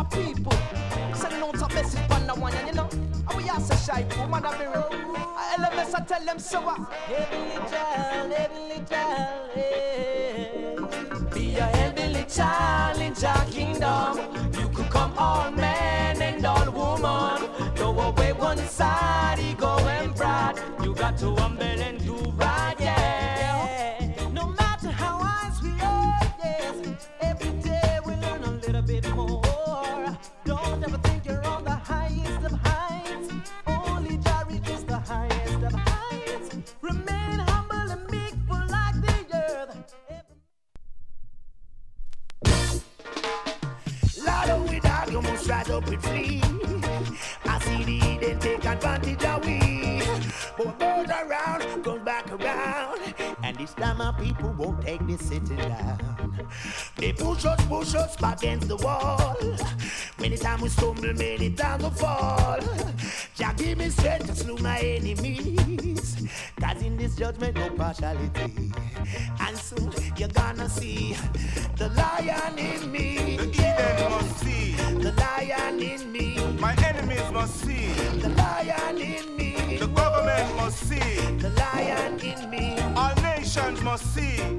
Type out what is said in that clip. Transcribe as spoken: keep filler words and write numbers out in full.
people. Sending out a message on the one, and you know, and we are so shy, boom, and I'm L M S, I tell them so what? Heavenly child, heavenly child, yeah. Be a heavenly child in your kingdom. You could come all man and all woman. Go away one side, ego and pride. You got to humble and do right, yeah. No matter how wise we are, yes. Every day we learn a little bit more. Don't ever think you're on the highest of heights. Only Jah reaches the highest of heights. Remain humble and meek for like the earth. Lord, oh, we dog, you must rise up and flee. I see the Eden take advantage of we. But goes around, goes back around. And this time our people won't take this sitting down. They push us, push us back against the wall. Many times we stumble, many times we fall. Jah give me strength to slew my enemies. Cause in this judgment no partiality. And soon you're gonna see the lion in me. The Eden must see. The lion in me. My enemies must see. The lion in me. The government must see. The lion in me. All nations must see.